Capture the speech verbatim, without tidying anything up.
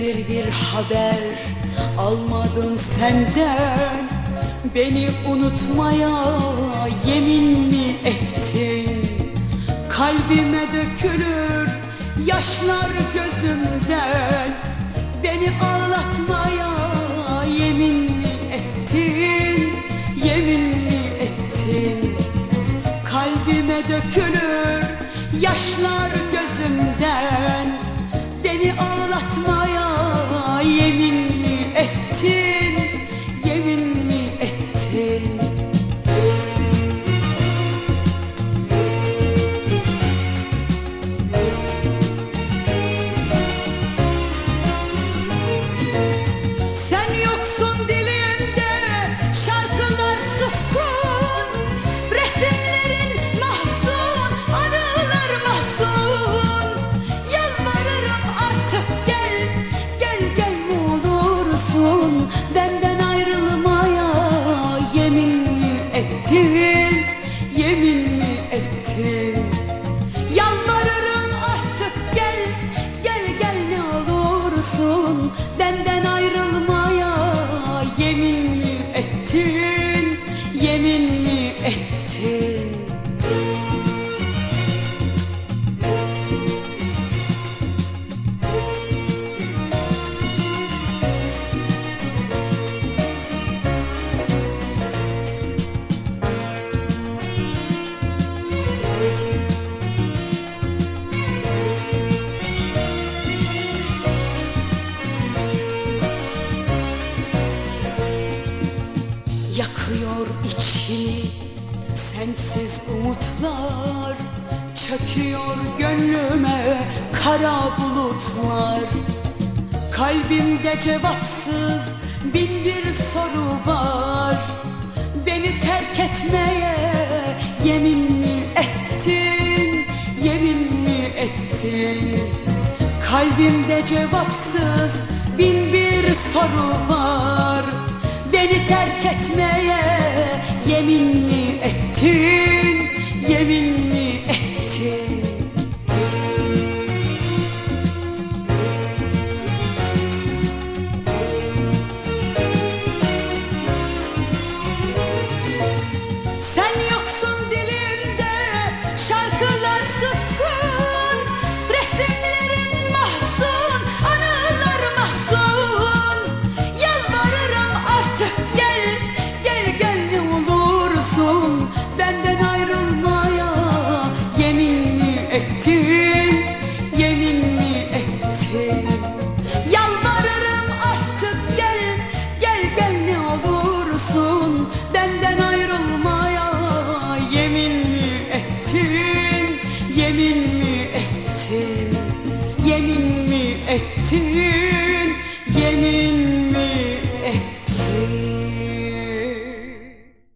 nedir bir haber almadım senden. Beni unutmaya yemin mi ettin? Kalbime dökülür yaşlar gözümden. Beni ağlatmaya yemin mi ettin? Yemin mi ettin? Kalbime dökülür yaşlar gözümden. Beni ağlatmaya yemin mi ettin? Yemin mi ettin? Sen yoksun dilimde, şarkılar suskun, resimlerin mahzun, anılar mahzun. Yalvarırım artık gel, gel gel ne olursun. Benden ayrılmaya yemin mi ettin? Yemin mi ettin? Yalvarırım artık gel, gel gel ne olursun. Benden ayrılmaya yemin mi ettin? Yemin mi ettin? Yakıyor içimi sensiz umutlar, çöküyor gönlüme kara bulutlar. Kalbimde cevapsız bin bir soru var. Beni terk etmeye yemin mi ettin? Yemin mi ettin? Kalbimde cevapsız bin bir soru var. Beni terk etmeye yemin mi ettin? Yemin